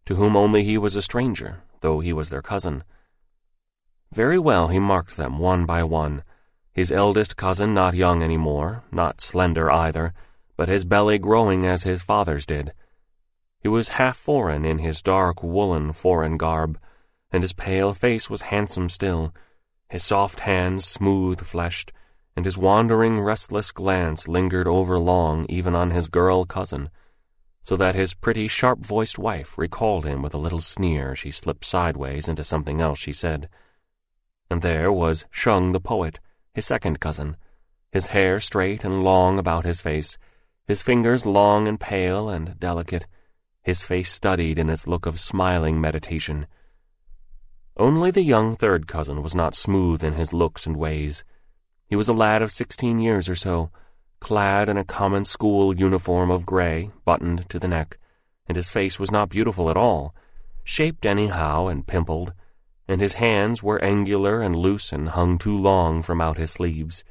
to whom only he was a stranger, though he was their cousin. Very well he marked them one by one, his eldest cousin not young any more, not slender either, but his belly growing as his father's did. He was half foreign in his dark woolen foreign garb, and his pale face was handsome still, his soft hands smooth-fleshed, and his wandering, restless glance lingered overlong even on his girl cousin, so that his pretty, sharp-voiced wife recalled him with a little sneer she slipped sideways into something else she said. And there was Shung the poet, his second cousin, his hair straight and long about his face, his fingers long and pale and delicate, his face studied in its look of smiling meditation. Only the young third cousin was not smooth in his looks and ways. He was a lad of 16 years or so, clad in a common school uniform of gray, buttoned to the neck, and his face was not beautiful at all, shaped anyhow and pimpled, and his hands were angular and loose and hung too long from out his sleeves.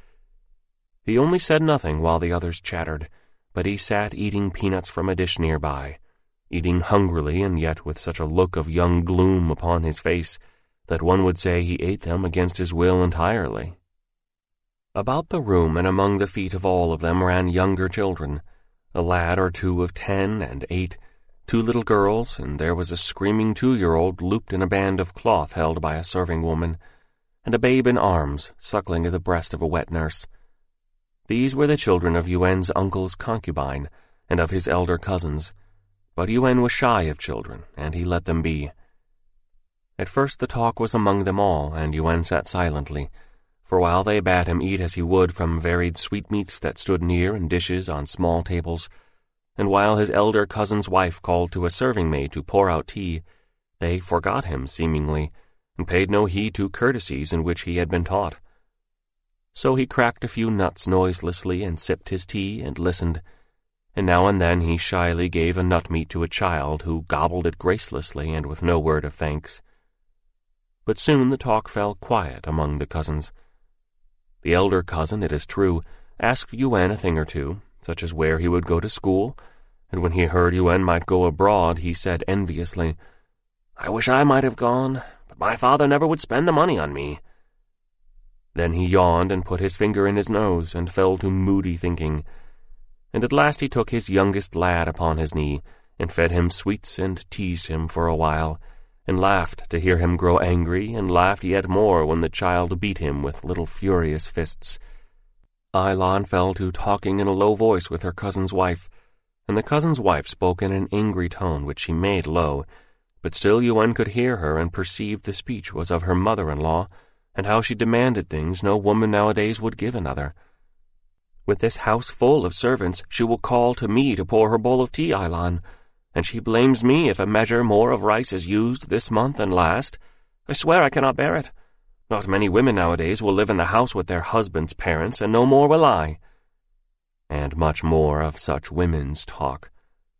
He only said nothing while the others chattered, but he sat eating peanuts from a dish nearby, eating hungrily and yet with such a look of young gloom upon his face that one would say he ate them against his will entirely. About the room and among the feet of all of them ran younger children, a lad or two of 10 and 8, 2 little girls, and there was a screaming 2-year-old looped in a band of cloth held by a serving woman, and a babe in arms suckling at the breast of a wet nurse. These were the children of Yuen's uncle's concubine and of his elder cousins, but Yuen was shy of children, and he let them be. At first the talk was among them all, and Yuen sat silently, for while they bade him eat as he would from varied sweetmeats that stood near in dishes on small tables, and while his elder cousin's wife called to a serving maid to pour out tea, they forgot him, seemingly, and paid no heed to courtesies in which he had been taught. So he cracked a few nuts noiselessly and sipped his tea and listened, and now and then he shyly gave a nut-meat to a child who gobbled it gracelessly and with no word of thanks. But soon the talk fell quiet among the cousins. The elder cousin, it is true, asked Yuen a thing or two, such as where he would go to school, and when he heard Yuen might go abroad, he said enviously, "I wish I might have gone, but my father never would spend the money on me." Then he yawned and put his finger in his nose and fell to moody thinking, and at last he took his youngest lad upon his knee and fed him sweets and teased him for a while, and laughed to hear him grow angry, and laughed yet more when the child beat him with little furious fists. Ailan fell to talking in a low voice with her cousin's wife, and the cousin's wife spoke in an angry tone which she made low, but still Yuen could hear her and perceived the speech was of her mother-in-law, and how she demanded things no woman nowadays would give another. "With this house full of servants, she will call to me to pour her bowl of tea, Ailan, and she blames me if a measure more of rice is used this month than last. I swear I cannot bear it. Not many women nowadays will live in the house with their husbands' parents, and no more will I." And much more of such women's talk.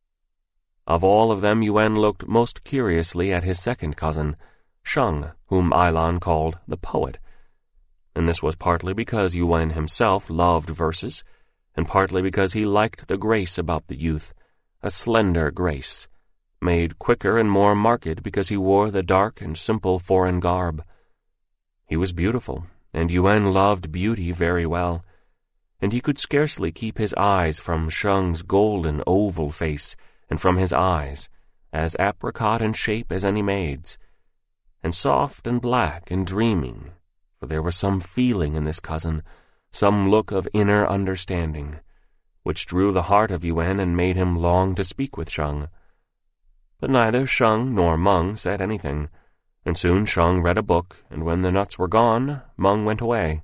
Of all of them, Yuen looked most curiously at his second cousin, Shung, whom Ailan called the poet. And this was partly because Yuen himself loved verses, and partly because he liked the grace about the youth, a slender grace, made quicker and more marked because he wore the dark and simple foreign garb. He was beautiful, and Yuen loved beauty very well, and he could scarcely keep his eyes from Shung's golden oval face, and from his eyes, as apricot in shape as any maid's, and soft and black and dreaming, for there was some feeling in this cousin, some look of inner understanding, which drew the heart of Yuen and made him long to speak with Shung. But neither Shung nor Meng said anything, and soon Shung read a book, and when the nuts were gone, Meng went away.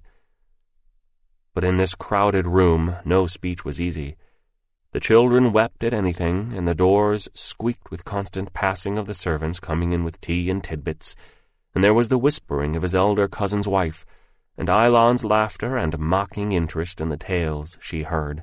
But in this crowded room no speech was easy. The children wept at anything, and the doors squeaked with constant passing of the servants coming in with tea and tidbits, and there was the whispering of his elder cousin's wife, and Ailan's laughter and mocking interest in the tales she heard.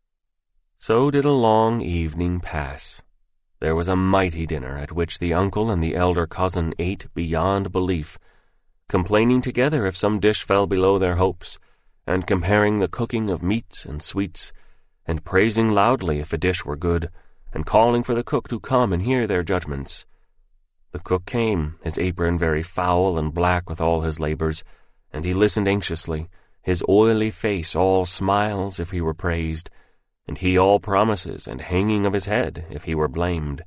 So did a long evening pass. There was a mighty dinner at which the uncle and the elder cousin ate beyond belief, complaining together if some dish fell below their hopes, and comparing the cooking of meats and sweets, and praising loudly if a dish were good, and calling for the cook to come and hear their judgments. The cook came, his apron very foul and black with all his labors, and he listened anxiously, his oily face all smiles if he were praised, and he all promises and hanging of his head if he were blamed.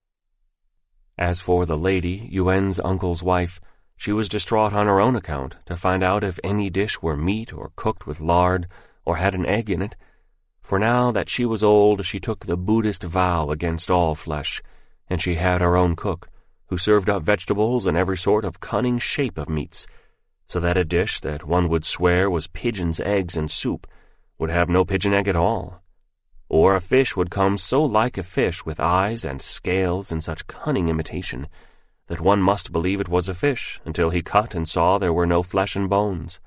As for the lady, Yuen's uncle's wife, she was distraught on her own account to find out if any dish were meat or cooked with lard or had an egg in it, for now that she was old she took the Buddhist vow against all flesh, and she had her own cook, who served up vegetables and every sort of cunning shape of meats, so that a dish that one would swear was pigeon's eggs and soup would have no pigeon egg at all, or a fish would come so like a fish with eyes and scales in such cunning imitation that one must believe it was a fish until he cut and saw there were no flesh and bones.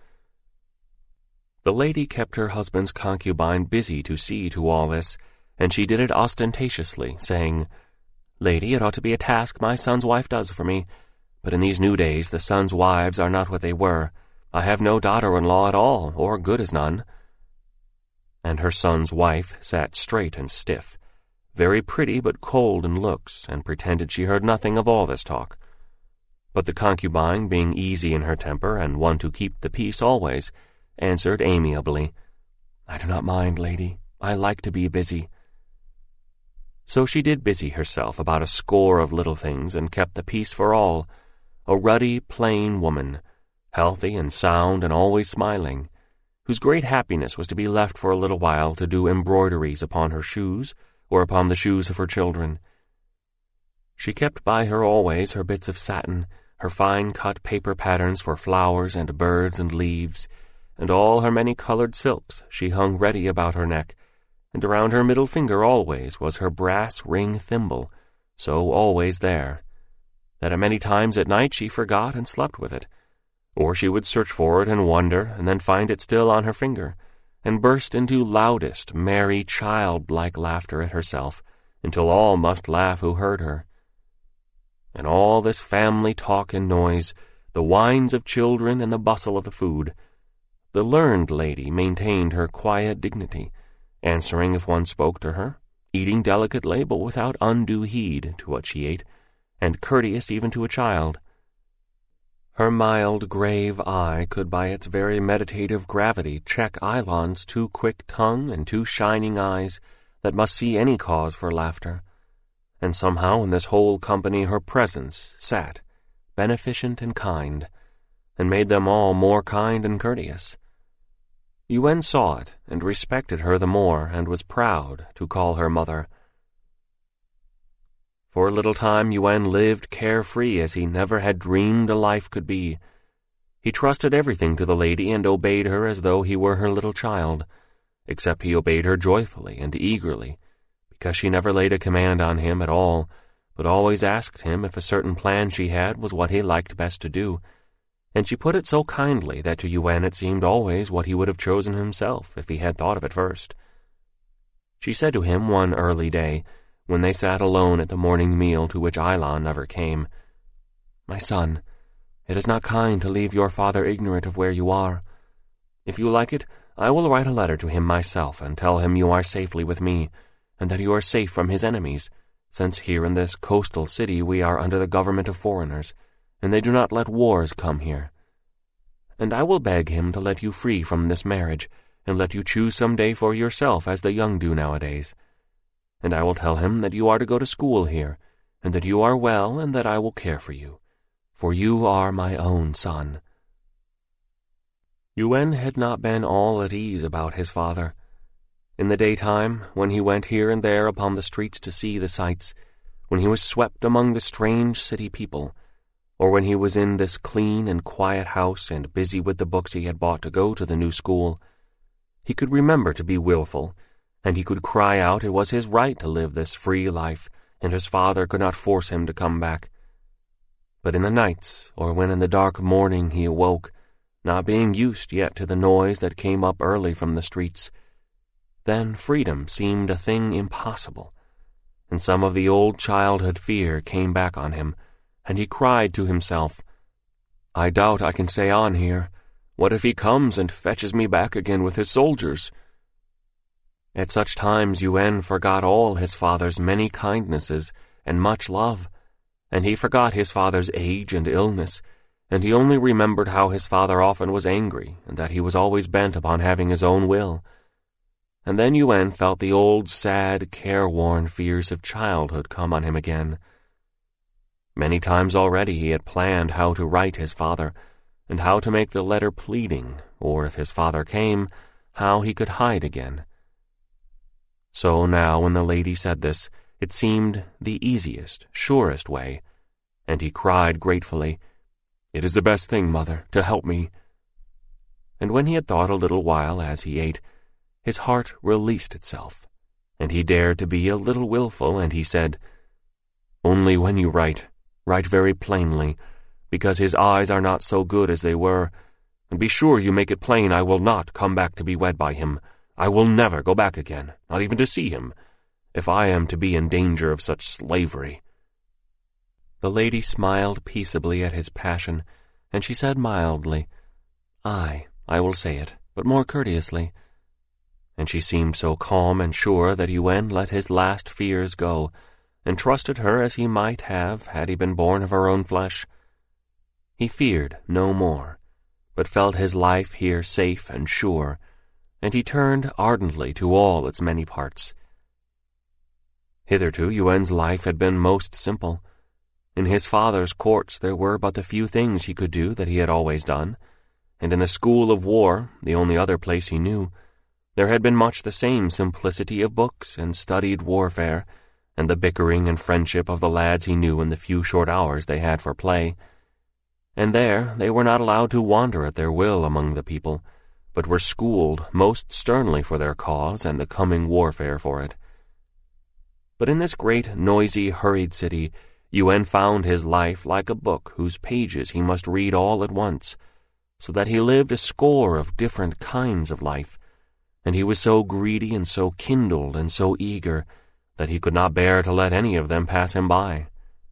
The lady kept her husband's concubine busy to see to all this, and she did it ostentatiously, saying, "Lady, it ought to be a task my son's wife does for me, but in these new days the sons' wives are not what they were. I have no daughter-in-law at all, or good as none." And her son's wife sat straight and stiff, very pretty but cold in looks, and pretended she heard nothing of all this talk. But the concubine, being easy in her temper, and one to keep the peace always, answered amiably, "I do not mind, lady. I like to be busy." So she did busy herself about a score of little things, and kept the peace for all, a ruddy, plain woman, healthy and sound and always smiling, whose great happiness was to be left for a little while to do embroideries upon her shoes or upon the shoes of her children. She kept by her always her bits of satin, her fine-cut paper patterns for flowers and birds and leaves, and all her many-colored silks she hung ready about her neck, and around her middle finger always was her brass ring thimble, so always there, that at many times at night she forgot and slept with it, or she would search for it and wonder, and then find it still on her finger, and burst into loudest, merry, childlike laughter at herself, until all must laugh who heard her. And all this family talk and noise, the whines of children and the bustle of the food, the learned lady maintained her quiet dignity, answering if one spoke to her, eating delicate label without undue heed to what she ate, and courteous even to a child. Her mild, grave eye could by its very meditative gravity check Eilon's too quick tongue and too shining eyes that must see any cause for laughter, and somehow in this whole company her presence sat, beneficent and kind, and made them all more kind and courteous. Yuen saw it, and respected her the more, and was proud to call her mother. For a little time Yuen lived carefree as he never had dreamed a life could be. He trusted everything to the lady and obeyed her as though he were her little child, except he obeyed her joyfully and eagerly, because she never laid a command on him at all, but always asked him if a certain plan she had was what he liked best to do, and she put it so kindly that to Yuen it seemed always what he would have chosen himself if he had thought of it first. She said to him one early day, when they sat alone at the morning meal to which Eilon never came, "My son, it is not kind to leave your father ignorant of where you are. If you like it, I will write a letter to him myself and tell him you are safely with me, and that you are safe from his enemies, since here in this coastal city we are under the government of foreigners, and they do not let wars come here. And I will beg him to let you free from this marriage, and let you choose some day for yourself as the young do nowadays. And I will tell him that you are to go to school here, and that you are well, and that I will care for you are my own son." Yuen had not been all at ease about his father. In the daytime, when he went here and there upon the streets to see the sights, when he was swept among the strange city people, or when he was in this clean and quiet house and busy with the books he had bought to go to the new school, he could remember to be willful, and he could cry out it was his right to live this free life, and his father could not force him to come back. But in the nights, or when in the dark morning he awoke, not being used yet to the noise that came up early from the streets, then freedom seemed a thing impossible, and some of the old childhood fear came back on him, and he cried to himself, "I doubt I can stay on here. What if he comes and fetches me back again with his soldiers?" At such times Yuen forgot all his father's many kindnesses and much love, and he forgot his father's age and illness, and he only remembered how his father often was angry, and that he was always bent upon having his own will. And then Yuen felt the old, sad, careworn fears of childhood come on him again. Many times already he had planned how to write his father, and how to make the letter pleading, or if his father came, how he could hide again. So now when the lady said this, it seemed the easiest, surest way, and he cried gratefully, "It is the best thing, Mother, to help me." And when he had thought a little while as he ate, his heart released itself, and he dared to be a little willful, and he said, "Only when you write very plainly, because his eyes are not so good as they were, and be sure you make it plain I will not come back to be wed by him. I will never go back again, not even to see him, if I am to be in danger of such slavery." The lady smiled peaceably at his passion, and she said mildly, "Aye, I will say it, but more courteously." And she seemed so calm and sure that Yuen let his last fears go, and trusted her as he might have had he been born of her own flesh. He feared no more, but felt his life here safe and sure, and he turned ardently to all its many parts. Hitherto Yuen's life had been most simple. In his father's courts there were but the few things he could do that he had always done, and in the school of war, the only other place he knew, there had been much the same simplicity of books and studied warfare, and the bickering and friendship of the lads he knew in the few short hours they had for play. And there they were not allowed to wander at their will among the people, but were schooled most sternly for their cause and the coming warfare for it. But in this great, noisy, hurried city, Yuen found his life like a book whose pages he must read all at once, so that he lived a score of different kinds of life, and he was so greedy and so kindled and so eager that he could not bear to let any of them pass him by.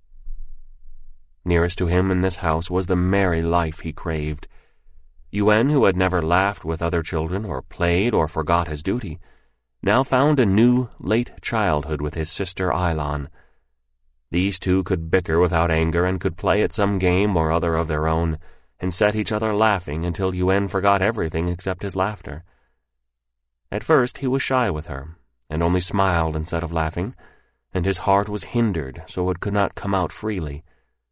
Nearest to him in this house was the merry life he craved. Yuen, who had never laughed with other children or played or forgot his duty, now found a new, late childhood with his sister Ailan. These two could bicker without anger and could play at some game or other of their own, and set each other laughing until Yuen forgot everything except his laughter. At first he was shy with her, and only smiled instead of laughing, and his heart was hindered so it could not come out freely.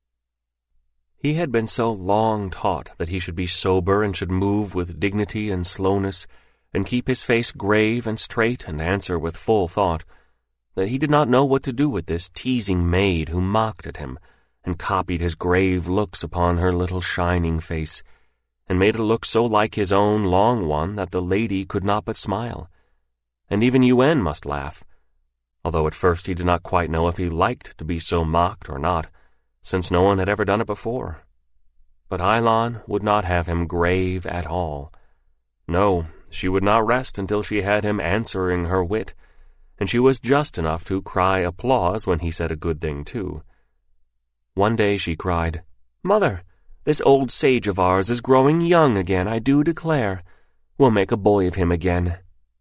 He had been so long taught that he should be sober and should move with dignity and slowness, and keep his face grave and straight and answer with full thought, that he did not know what to do with this teasing maid who mocked at him, and copied his grave looks upon her little shining face, and made it look so like his own long one that the lady could not but smile. And even Yuen must laugh, although at first he did not quite know if he liked to be so mocked or not, since no one had ever done it before. But Ailan would not have him grave at all. No, she would not rest until she had him answering her wit, and she was just enough to cry applause when he said a good thing too. One day she cried, "Mother, this old sage of ours is growing young again, I do declare. We'll make a boy of him again.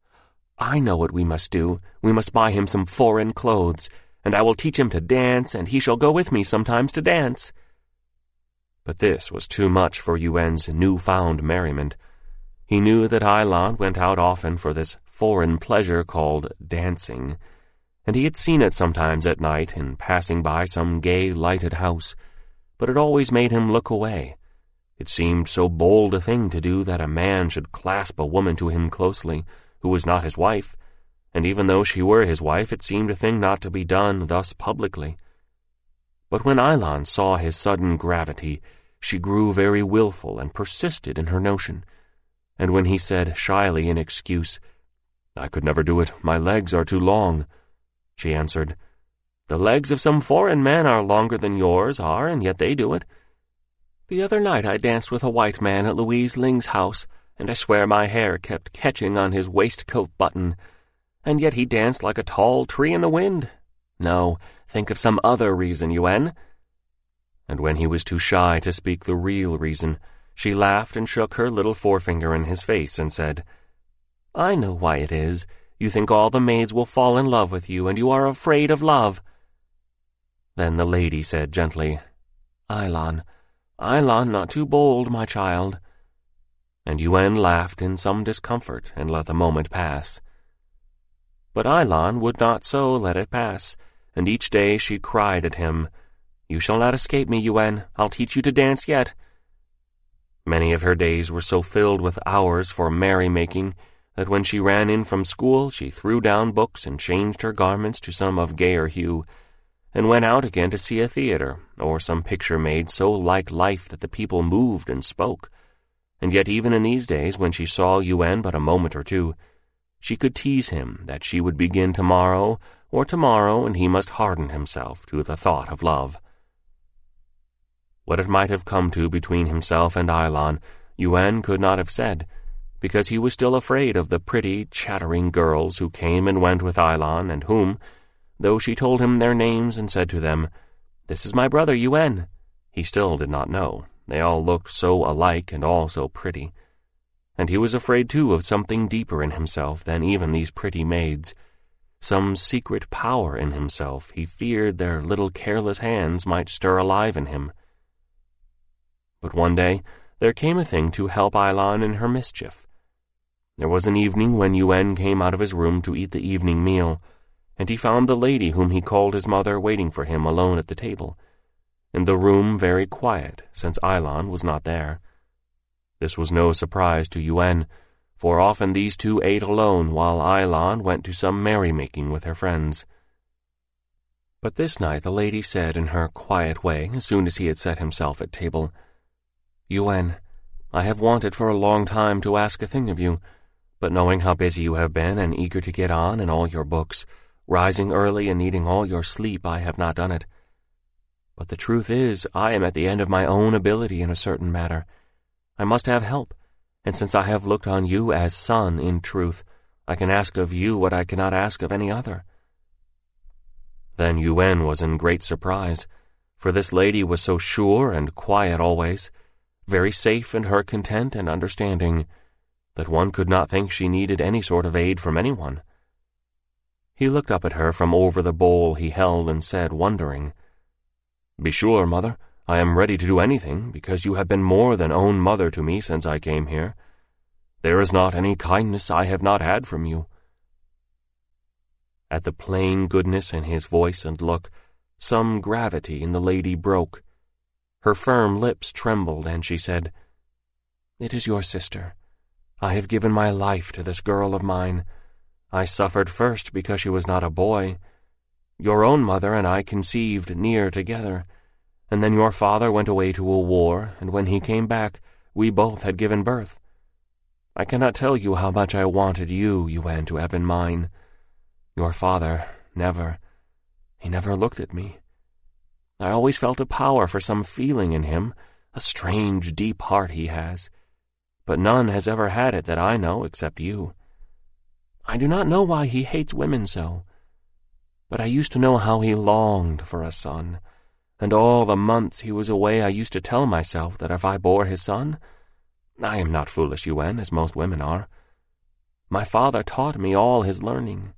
I know what we must do. We must buy him some foreign clothes, and I will teach him to dance, and he shall go with me sometimes to dance." But this was too much for Yuen's new-found merriment. He knew that Ailan went out often for this foreign pleasure called dancing, and he had seen it sometimes at night in passing by some gay lighted house, but it always made him look away. It seemed so bold a thing to do that a man should clasp a woman to him closely, who was not his wife, and even though she were his wife, it seemed a thing not to be done thus publicly. But when Ailan saw his sudden gravity, she grew very willful and persisted in her notion, and when he said shyly in excuse, "I could never do it, my legs are too long," she answered, "The legs of some foreign men are longer than yours are, and yet they do it. The other night I danced with a white man at Louise Ling's house, and I swear my hair kept catching on his waistcoat button, and yet he danced like a tall tree in the wind. No, think of some other reason, Yuen." And when he was too shy to speak the real reason, she laughed and shook her little forefinger in his face and said, "I know why it is. You think all the maids will fall in love with you, and you are afraid of love." Then the lady said gently, "Ailon, Ailon, not too bold, my child." And Yuen laughed in some discomfort and let the moment pass. But Ailon would not so let it pass, and each day she cried at him, "You shall not escape me, Yuen. I'll teach you to dance yet." Many of her days were so filled with hours for merry-making that when she ran in from school she threw down books and changed her garments to some of gayer hue, and went out again to see a theater, or some picture made so like life that the people moved and spoke. And yet even in these days, when she saw Yuen but a moment or two, she could tease him that she would begin tomorrow, and he must harden himself to the thought of love. What it might have come to between himself and Ailon, Yuen could not have said, because he was still afraid of the pretty, chattering girls who came and went with Ailon, and whom, though she told him their names and said to them, "This is my brother Yuen," he still did not know. They all looked so alike and all so pretty. And he was afraid, too, of something deeper in himself than even these pretty maids. Some secret power in himself he feared their little careless hands might stir alive in him. But one day there came a thing to help Ailon in her mischief. There was an evening when Yuen came out of his room to eat the evening meal, and he found the lady whom he called his mother waiting for him alone at the table, and the room very quiet, since Ailon was not there. This was no surprise to Yuen, for often these two ate alone while Ailon went to some merrymaking with her friends. But this night the lady said in her quiet way, as soon as he had set himself at table, "Yuen, I have wanted for a long time to ask a thing of you, but knowing how busy you have been and eager to get on in all your books, rising early and needing all your sleep, I have not done it. But the truth is, I am at the end of my own ability in a certain matter. I must have help, and since I have looked on you as son in truth, I can ask of you what I cannot ask of any other." Then Yuen was in great surprise, for this lady was so sure and quiet always, very safe in her content and understanding, that one could not think she needed any sort of aid from anyone. He looked up at her from over the bowl he held and said, wondering, "Be sure, mother, I am ready to do anything, because you have been more than own mother to me since I came here. There is not any kindness I have not had from you." At the plain goodness in his voice and look, some gravity in the lady broke. Her firm lips trembled, and she said, "It is your sister. I have given my life to this girl of mine. I suffered first because she was not a boy. Your own mother and I conceived near together, and then your father went away to a war, and when he came back, we both had given birth. I cannot tell you how much I wanted you, Yuen, to have been mine. Your father, he never looked at me. I always felt a power for some feeling in him, a strange, deep heart he has, but none has ever had it that I know except you. I do not know why he hates women so, but I used to know how he longed for a son, and all the months he was away I used to tell myself that if I bore his son, I am not foolish, Yuen, as most women are. My father taught me all his learning.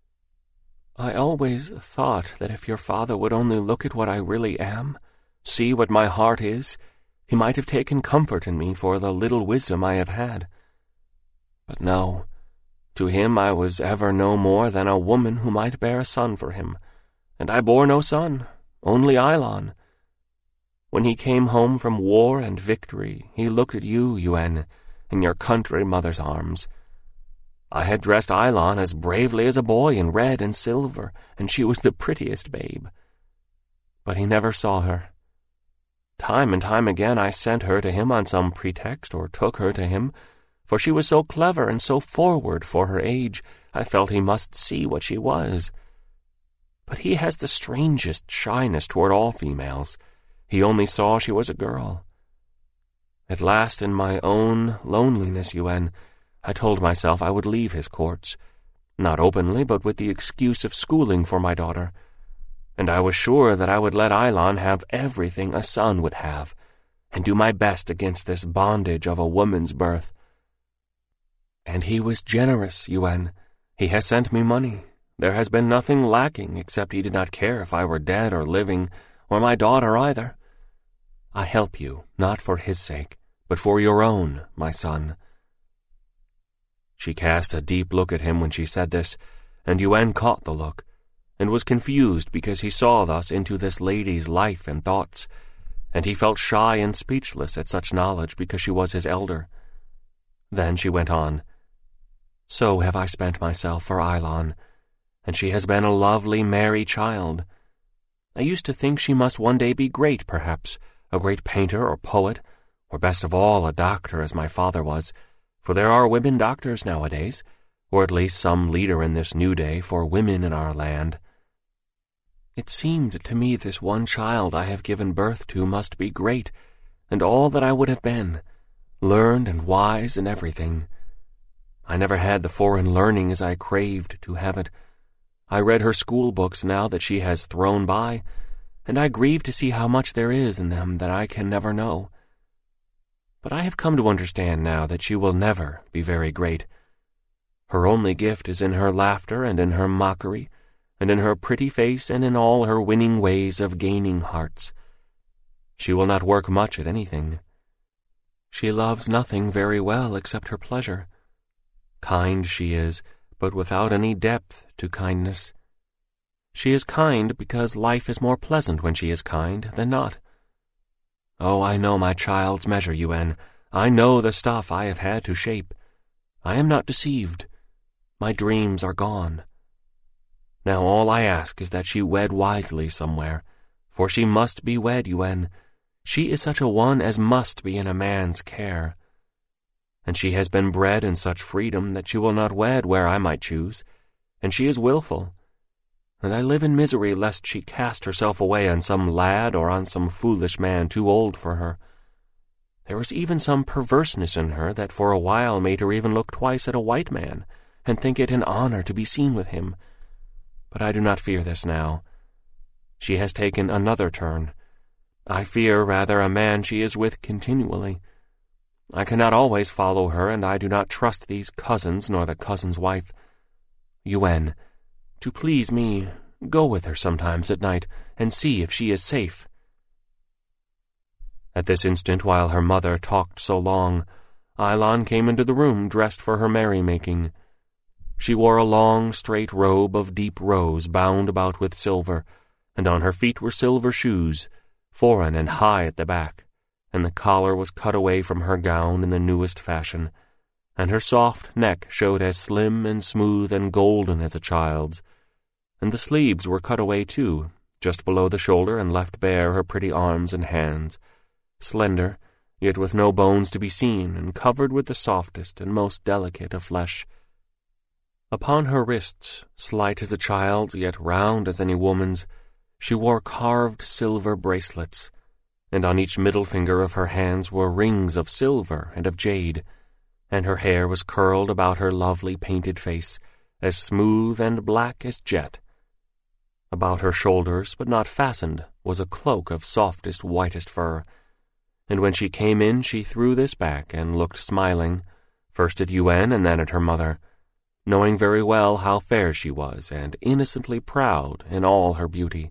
I always thought that if your father would only look at what I really am, see what my heart is, he might have taken comfort in me for the little wisdom I have had. But no, to him I was ever no more than a woman who might bear a son for him, and I bore no son, only Ailon. When he came home from war and victory, he looked at you, Yuen, in your country mother's arms. I had dressed Ailon as bravely as a boy in red and silver, and she was the prettiest babe. But he never saw her. Time and time again I sent her to him on some pretext, or took her to him, for she was so clever and so forward for her age, I felt he must see what she was. But he has the strangest shyness toward all females. He only saw she was a girl. At last, in my own loneliness, Yuen, I told myself I would leave his courts, not openly, but with the excuse of schooling for my daughter, and I was sure that I would let Ailon have everything a son would have, and do my best against this bondage of a woman's birth. And he was generous, Yuen. He has sent me money, There has been nothing lacking, except he did not care if I were dead or living, or my daughter either. I help you, not for his sake, but for your own, my son." She cast a deep look at him when she said this, and Yuen caught the look, and was confused because he saw thus into this lady's life and thoughts, and he felt shy and speechless at such knowledge because she was his elder. Then she went on, "So have I spent myself for Ailon, and she has been a lovely, merry child. I used to think she must one day be great, perhaps, a great painter or poet, or best of all, a doctor, as my father was, for there are women doctors nowadays, or at least some leader in this new day for women in our land. It seemed to me this one child I have given birth to must be great, and all that I would have been, learned and wise in everything. I never had the foreign learning as I craved to have it. I read her school books now that she has thrown by, and I grieve to see how much there is in them that I can never know. But I have come to understand now that she will never be very great. Her only gift is in her laughter and in her mockery, and in her pretty face and in all her winning ways of gaining hearts. She will not work much at anything. She loves nothing very well except her pleasure. Kind she is, but without any depth to kindness. She is kind because life is more pleasant when she is kind than not. Oh, I know my child's measure, Yuen. I know the stuff I have had to shape. I am not deceived. My dreams are gone. Now all I ask is that she wed wisely somewhere, for she must be wed, Yuen. She is such a one as must be in a man's care. And she has been bred in such freedom that she will not wed where I might choose, and she is willful. And I live in misery lest she cast herself away on some lad or on some foolish man too old for her. There is even some perverseness in her that for a while made her even look twice at a white man, and think it an honor to be seen with him. But I do not fear this now. She has taken another turn. I fear rather a man she is with continually. I cannot always follow her, and I do not trust these cousins nor the cousin's wife. Yuen, to please me, go with her sometimes at night, and see if she is safe." At this instant, while her mother talked so long, Ailon came into the room dressed for her merrymaking. She wore a long, straight robe of deep rose bound about with silver, and on her feet were silver shoes, foreign and high at the back, and the collar was cut away from her gown in the newest fashion, and her soft neck showed as slim and smooth and golden as a child's, and the sleeves were cut away too, just below the shoulder, and left bare her pretty arms and hands, slender, yet with no bones to be seen, and covered with the softest and most delicate of flesh. Upon her wrists, slight as a child's, yet round as any woman's, she wore carved silver bracelets, and on each middle finger of her hands were rings of silver and of jade, and her hair was curled about her lovely painted face, as smooth and black as jet. About her shoulders, but not fastened, was a cloak of softest, whitest fur, and when she came in she threw this back and looked smiling, first at Yuen and then at her mother, knowing very well how fair she was, and innocently proud in all her beauty.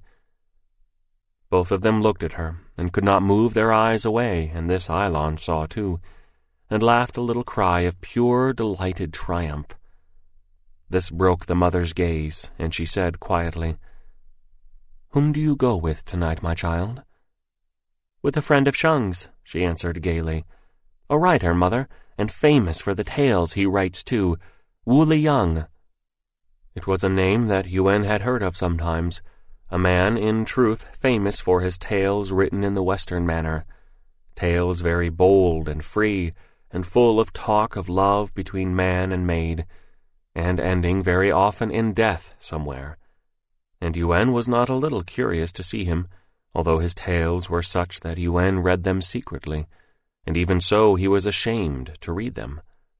Both of them looked at her, and could not move their eyes away, and this Ailon saw too, and laughed a little cry of pure, delighted triumph. This broke the mother's gaze, and she said quietly, "Whom do you go with tonight, my child?" "With a friend of Shung's," she answered gaily. "A writer, mother, and famous for the tales he writes too, Wu Liyang." It was a name that Yuen had heard of sometimes, a man, in truth, famous for his tales written in the Western manner, tales very bold and free, and full of talk of love between man and maid, and ending very often in death somewhere. And Yuen was not a little curious to see him, although his tales were such that Yuen read them secretly, and even so he was ashamed to read them.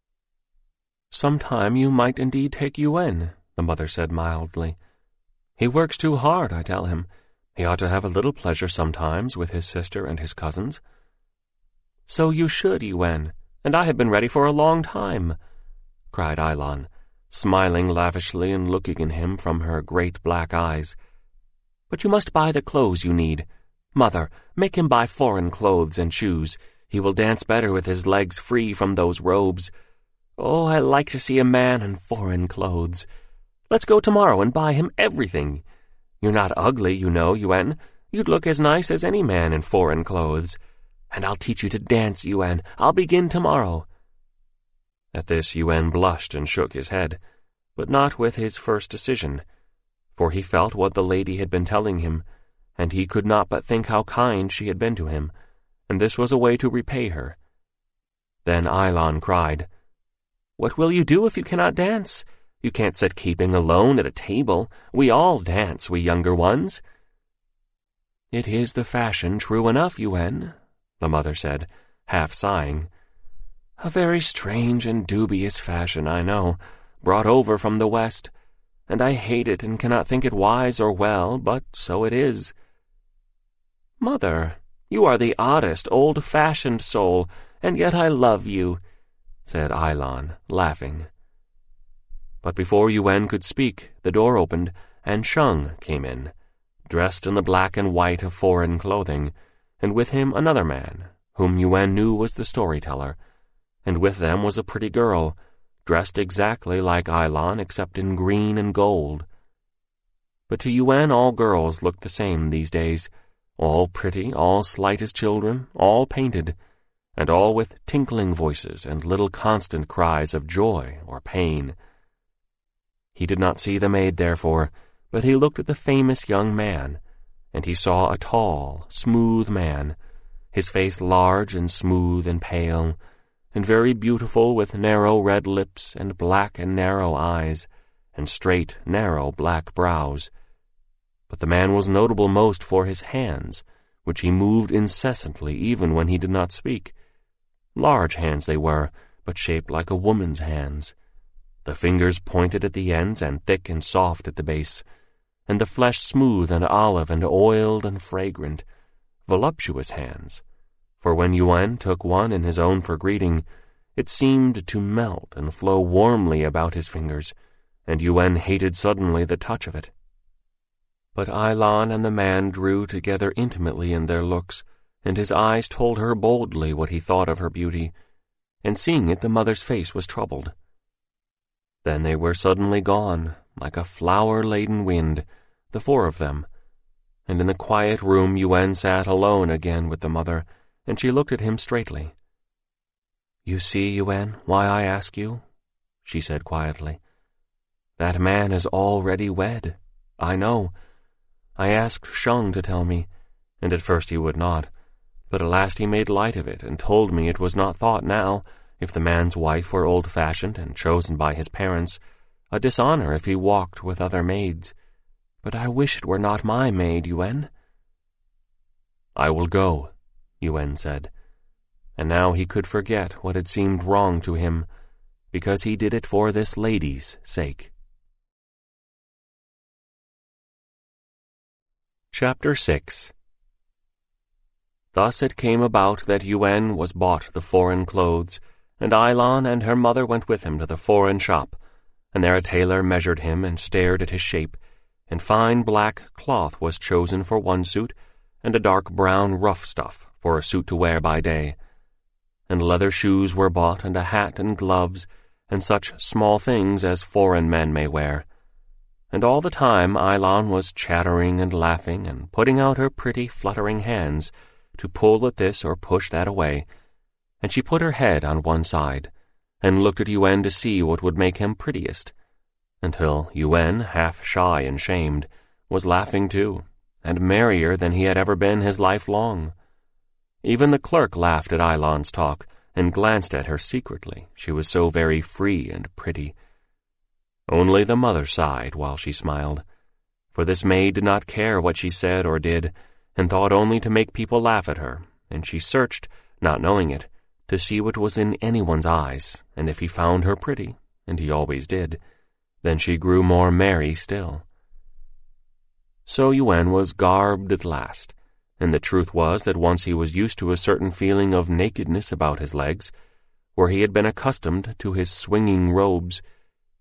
"Some time you might indeed take Yuen," the mother said mildly. "He works too hard, I tell him. He ought to have a little pleasure sometimes with his sister and his cousins." "So you should, Yuen, and I have been ready for a long time," cried Ailon, smiling lavishly and looking at him from her great black eyes. "But you must buy the clothes you need. Mother, make him buy foreign clothes and shoes. He will dance better with his legs free from those robes. Oh, I like to see a man in foreign clothes. Let's go tomorrow and buy him everything. You're not ugly, you know, Yuen. You'd look as nice as any man in foreign clothes. And I'll teach you to dance, Yuen. I'll begin tomorrow." At this Yuen blushed and shook his head, but not with his first decision, for he felt what the lady had been telling him, and he could not but think how kind she had been to him, and this was a way to repay her. Then Eilon cried, "What will you do if you cannot dance? You can't sit keeping alone at a table. We all dance, we younger ones." "It is the fashion, true enough, Yuen," the mother said, half sighing. "A very strange and dubious fashion, I know, brought over from the West, and I hate it and cannot think it wise or well, but so it is." "Mother, you are the oddest, old-fashioned soul, and yet I love you," said Eilon, laughing. But before Yuen could speak, the door opened, and Sheng came in, dressed in the black and white of foreign clothing, and with him another man, whom Yuen knew was the storyteller, and with them was a pretty girl, dressed exactly like Eilon except in green and gold. But to Yuen all girls looked the same these days, all pretty, all slight as children, all painted, and all with tinkling voices and little constant cries of joy or pain. He did not see the maid, therefore, but he looked at the famous young man, and he saw a tall, smooth man, his face large and smooth and pale, and very beautiful, with narrow red lips and black and narrow eyes, and straight, narrow black brows. But the man was notable most for his hands, which he moved incessantly even when he did not speak. Large hands they were, but shaped like a woman's hands. The fingers pointed at the ends and thick and soft at the base, and the flesh smooth and olive and oiled and fragrant, voluptuous hands. For when Yuen took one in his own for greeting, it seemed to melt and flow warmly about his fingers, and Yuen hated suddenly the touch of it. But Eilon and the man drew together intimately in their looks, and his eyes told her boldly what he thought of her beauty, and seeing it the mother's face was troubled. Then they were suddenly gone, like a flower-laden wind, the four of them, and in the quiet room Yuen sat alone again with the mother, and she looked at him straightly. "You see, Yuen, why I ask you?" she said quietly. "That man is already wed. I know. I asked Sheng to tell me, and at first he would not, but at last he made light of it and told me it was not thought now, if the man's wife were old-fashioned and chosen by his parents, a dishonor if he walked with other maids. But I wish it were not my maid, Yuen." "I will go," Yuen said, and now he could forget what had seemed wrong to him, because he did it for this lady's sake. Chapter 6. Thus it came about that Yuen was bought the foreign clothes, and Eilon and her mother went with him to the foreign shop, and there a tailor measured him and stared at his shape, and fine black cloth was chosen for one suit, and a dark brown rough stuff for a suit to wear by day. And leather shoes were bought, and a hat and gloves, and such small things as foreign men may wear. And all the time Eilon was chattering and laughing, and putting out her pretty fluttering hands to pull at this or push that away, and she put her head on one side, and looked at Yuen to see what would make him prettiest, until Yuen, half shy and shamed, was laughing too, and merrier than he had ever been his life long. Even the clerk laughed at Eilon's talk, and glanced at her secretly, she was so very free and pretty. Only the mother sighed while she smiled, for this maid did not care what she said or did, and thought only to make people laugh at her, and she searched, not knowing it, to see what was in anyone's eyes, and if he found her pretty, and he always did, then she grew more merry still. So Yuen was garbed at last, and the truth was that once he was used to a certain feeling of nakedness about his legs, where he had been accustomed to his swinging robes,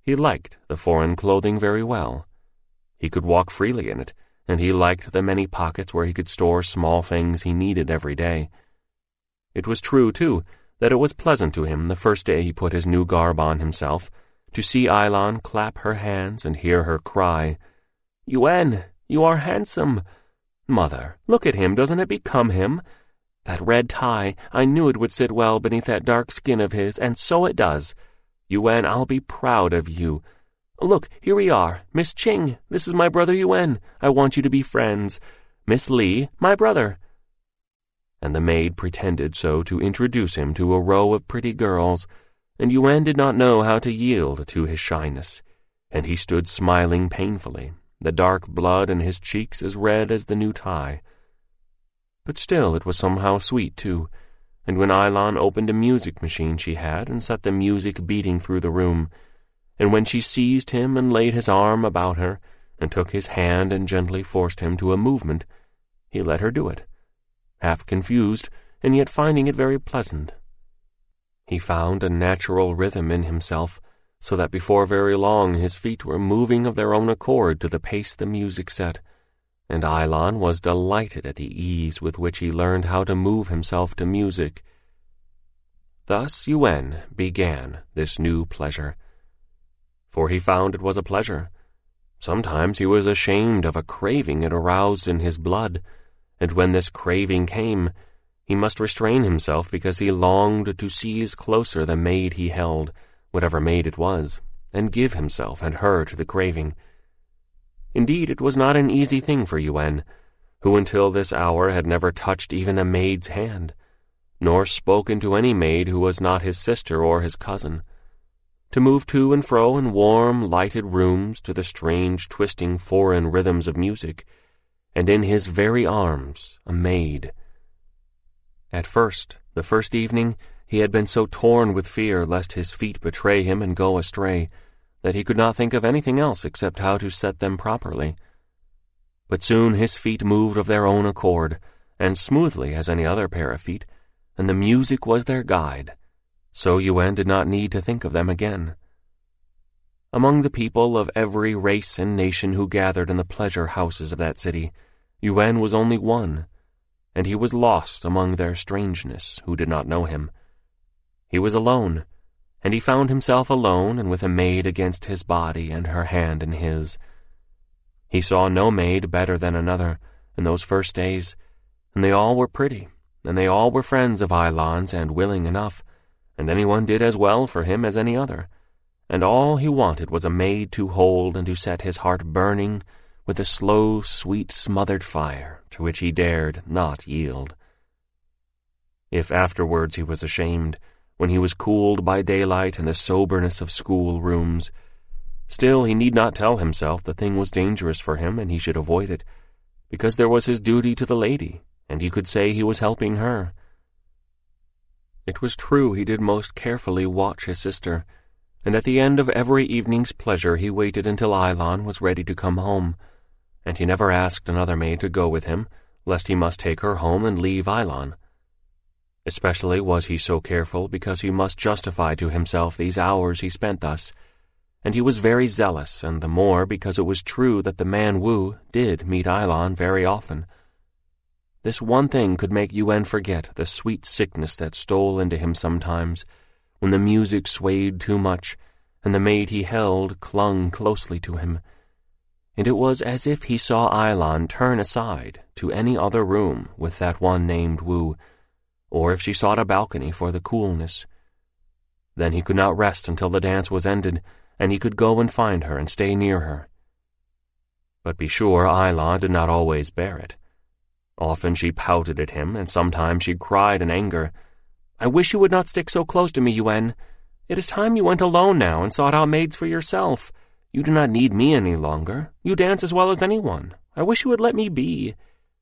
He liked the foreign clothing very well. He could walk freely in it, and he liked the many pockets where he could store small things he needed every day. It was true, too, that it was pleasant to him the first day he put his new garb on himself, to see Ailon clap her hands and hear her cry, "Yuen, you are handsome! Mother, look at him, doesn't it become him? That red tie, I knew it would sit well beneath that dark skin of his, and so it does. Yuen, I'll be proud of you. Look, here we are. Miss Ching, this is my brother Yuen. I want you to be friends. Miss Li, my brother." And the maid pretended so to introduce him to a row of pretty girls, and Yuen did not know how to yield to his shyness, and he stood smiling painfully, the dark blood in his cheeks as red as the new tie. But still it was somehow sweet, too, and when Ailon opened a music machine she had and set the music beating through the room, and when she seized him and laid his arm about her and took his hand and gently forced him to a movement, he let her do it, half confused and yet finding it very pleasant. He found a natural rhythm in himself, so that before very long his feet were moving of their own accord to the pace the music set, and Ailon was delighted at the ease with which he learned how to move himself to music. Thus Yuen began this new pleasure, for he found it was a pleasure. Sometimes he was ashamed of a craving it aroused in his blood, and when this craving came, he must restrain himself because he longed to seize closer the maid he held, whatever maid it was, and give himself and her to the craving. Indeed, it was not an easy thing for Yuen, who until this hour had never touched even a maid's hand, nor spoken to any maid who was not his sister or his cousin, to move to and fro in warm, lighted rooms to the strange, twisting foreign rhythms of music, and in his very arms a maid. At first, the first evening, he had been so torn with fear lest his feet betray him and go astray, that he could not think of anything else except how to set them properly. But soon his feet moved of their own accord, and smoothly as any other pair of feet, and the music was their guide, so Yuen did not need to think of them again. Among the people of every race and nation who gathered in the pleasure houses of that city, Yuen was only one, and he was lost among their strangeness who did not know him. He was alone, and he found himself alone and with a maid against his body and her hand in his. He saw no maid better than another in those first days, and they all were pretty, and they all were friends of Ailon's and willing enough, and anyone did as well for him as any other, and all he wanted was a maid to hold and to set his heart burning with a slow, sweet, smothered fire to which he dared not yield. If afterwards he was ashamed, when he was cooled by daylight and the soberness of school-rooms, still he need not tell himself the thing was dangerous for him and he should avoid it, because there was his duty to the lady, and he could say he was helping her. It was true he did most carefully watch his sister, and at the end of every evening's pleasure he waited until Ailon was ready to come home, and he never asked another maid to go with him, lest he must take her home and leave Ailon. Especially was he so careful because he must justify to himself these hours he spent thus, and he was very zealous, and the more because it was true that the man Wu did meet Ailon very often. This one thing could make Yuen forget the sweet sickness that stole into him sometimes, when the music swayed too much, and the maid he held clung closely to him, and it was as if he saw Ailon turn aside to any other room with that one named Wu, or if she sought a balcony for the coolness. Then he could not rest until the dance was ended, and he could go and find her and stay near her. But be sure Ailon did not always bear it. Often she pouted at him, and sometimes she cried in anger, "I wish you would not stick so close to me, Yuen. It is time you went alone now and sought out maids for yourself. You do not need me any longer. You dance as well as anyone. I wish you would let me be."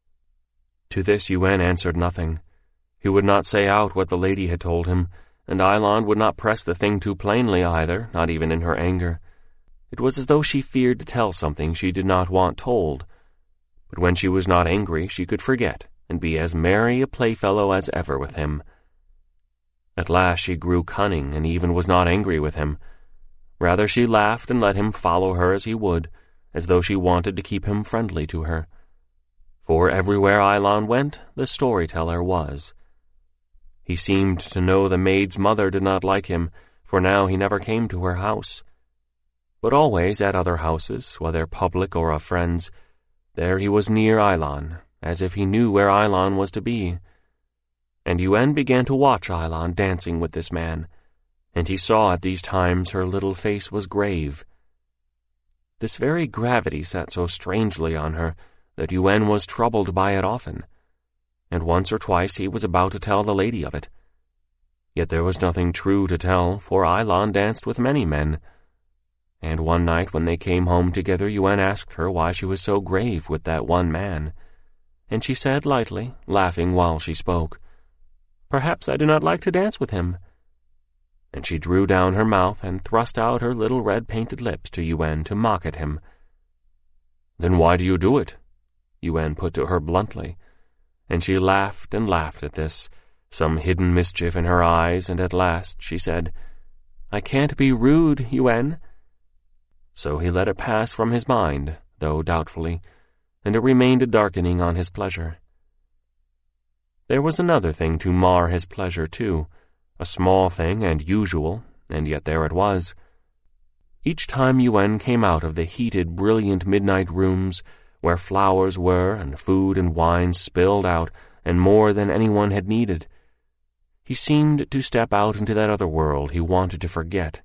To this Yuen answered nothing. He would not say out what the lady had told him, and Ailon would not press the thing too plainly either, not even in her anger. It was as though she feared to tell something she did not want told. But when she was not angry, she could forget and be as merry a playfellow as ever with him. At last she grew cunning and even was not angry with him. Rather, she laughed and let him follow her as he would, as though she wanted to keep him friendly to her. For everywhere Ailon went, the storyteller was. He seemed to know the maid's mother did not like him, for now he never came to her house. But always at other houses, whether public or of friends, there he was near Ailon, as if he knew where Ailon was to be. And Yuen began to watch Ailon dancing with this man, and he saw at these times her little face was grave. This very gravity sat so strangely on her that Yuen was troubled by it often, and once or twice he was about to tell the lady of it. Yet there was nothing true to tell, for Ailon danced with many men. And one night when they came home together, Yuen asked her why she was so grave with that one man, and she said lightly, laughing while she spoke, "Perhaps I do not like to dance with him." And she drew down her mouth and thrust out her little red painted lips to Yuen to mock at him. "Then why do you do it?" Yuen put to her bluntly, and she laughed and laughed at this, some hidden mischief in her eyes, and at last she said, "I can't be rude, Yuen." So he let it pass from his mind, though doubtfully, and it remained a darkening on his pleasure. There was another thing to mar his pleasure, too, a small thing and usual, and yet there it was. Each time Yuen came out of the heated, brilliant midnight rooms, where flowers were and food and wine spilled out, and more than anyone had needed, he seemed to step out into that other world he wanted to forget.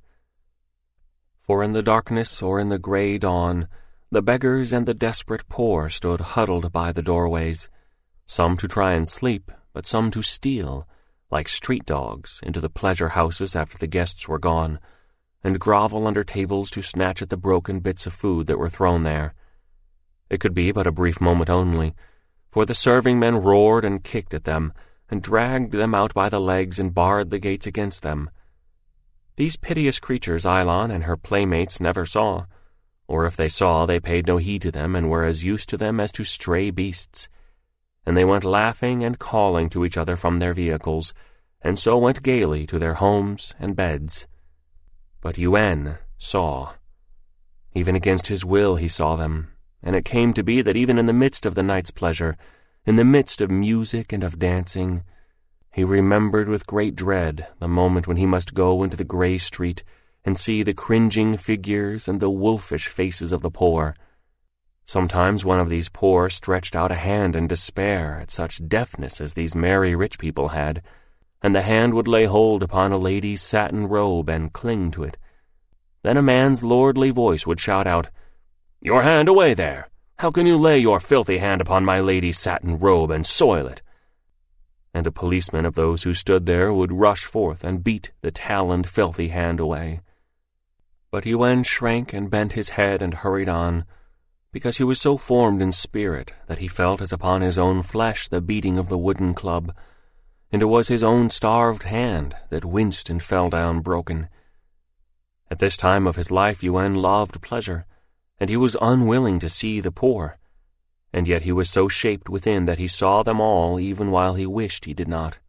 For in the darkness or in the gray dawn, the beggars and the desperate poor stood huddled by the doorways, some to try and sleep, but some to steal, like street dogs, into the pleasure houses after the guests were gone, and grovel under tables to snatch at the broken bits of food that were thrown there. It could be but a brief moment only, for the serving men roared and kicked at them, and dragged them out by the legs and barred the gates against them. These piteous creatures Ailon and her playmates never saw, or if they saw, they paid no heed to them and were as used to them as to stray beasts. And they went laughing and calling to each other from their vehicles, and so went gaily to their homes and beds. But Yuen saw. Even against his will he saw them, and it came to be that even in the midst of the night's pleasure, in the midst of music and of dancing, he remembered with great dread the moment when he must go into the gray street and see the cringing figures and the wolfish faces of the poor. Sometimes one of these poor stretched out a hand in despair at such deafness as these merry rich people had, and the hand would lay hold upon a lady's satin robe and cling to it. Then a man's lordly voice would shout out, "Your hand away there! How can you lay your filthy hand upon my lady's satin robe and soil it?" And a policeman of those who stood there would rush forth and beat the taloned, filthy hand away. But Yuen shrank and bent his head and hurried on, because he was so formed in spirit that he felt as upon his own flesh the beating of the wooden club, and it was his own starved hand that winced and fell down broken. At this time of his life Yuen loved pleasure, and he was unwilling to see the poor, and yet he was so shaped within that he saw them all even while he wished he did not.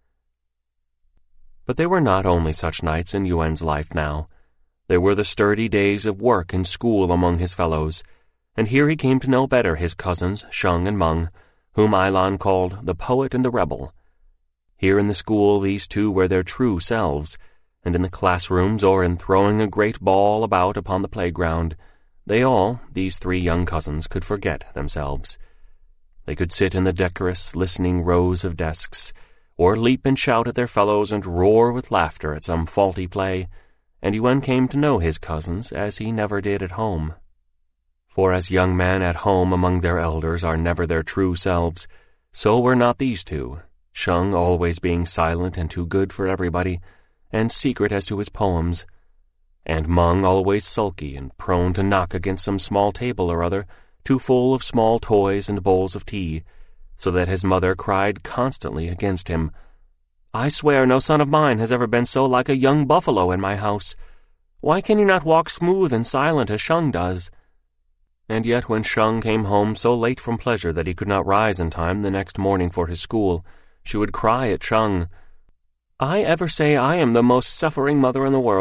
But there were not only such nights in Yuen's life now. There were the sturdy days of work and school among his fellows, and here he came to know better his cousins Sheng and Meng, whom Ailon called the poet and the rebel. Here in the school these two were their true selves, and in the classrooms or in throwing a great ball about upon the playground, they all, these three young cousins, could forget themselves. They could sit in the decorous, listening rows of desks, or leap and shout at their fellows and roar with laughter at some faulty play, and Yuen came to know his cousins as he never did at home. For as young men at home among their elders are never their true selves, so were not these two, Sheng always being silent and too good for everybody, and secret as to his poems, and Meng always sulky and prone to knock against some small table or other, too full of small toys and bowls of tea, so that his mother cried constantly against him, "I swear no son of mine has ever been so like a young buffalo in my house. Why can he not walk smooth and silent as Sheng does?" And yet when Sheng came home so late from pleasure that he could not rise in time the next morning for his school, she would cry at Sheng, "I ever say I am the most suffering mother in the world.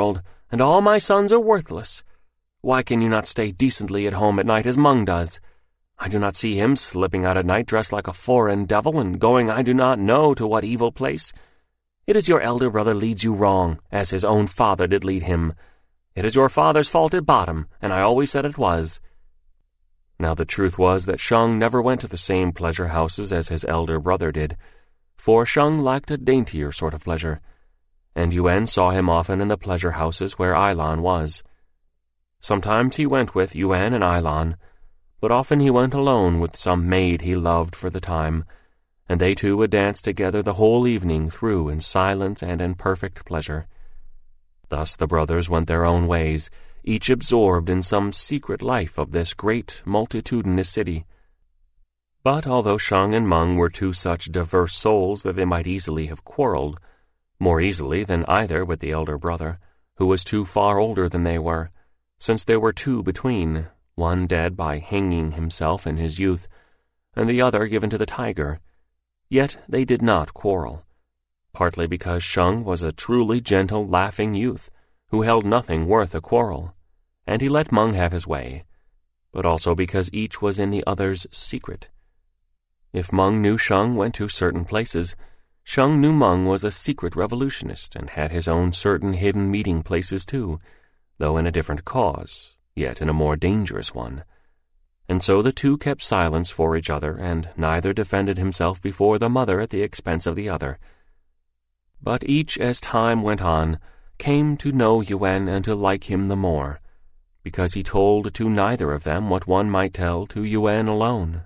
and all my sons are worthless. Why can you not stay decently at home at night as Mung does? I do not see him slipping out at night dressed like a foreign devil and going I do not know to what evil place. It is your elder brother leads you wrong, as his own father did lead him. It is your father's fault at bottom, and I always said it was." Now the truth was that Shung never went to the same pleasure houses as his elder brother did, for Shung liked a daintier sort of pleasure, and Yuen saw him often in the pleasure houses where Ailan was. Sometimes he went with Yuen and Ailan, but often he went alone with some maid he loved for the time, and they two would dance together the whole evening through in silence and in perfect pleasure. Thus the brothers went their own ways, each absorbed in some secret life of this great multitudinous city. But although Shung and Mung were two such diverse souls that they might easily have quarreled, more easily than either with the elder brother, who was too far older than they were, since there were two between, one dead by hanging himself in his youth, and the other given to the tiger, yet they did not quarrel, partly because Shung was a truly gentle, laughing youth, who held nothing worth a quarrel, and he let Mung have his way, but also because each was in the other's secret. If Mung knew Shung went to certain places, Shung knew Mung was a secret revolutionist and had his own certain hidden meeting places too, though in a different cause, yet in a more dangerous one. And so the two kept silence for each other, and neither defended himself before the mother at the expense of the other. But each, as time went on, came to know Yuen and to like him the more, because he told to neither of them what one might tell to Yuen alone.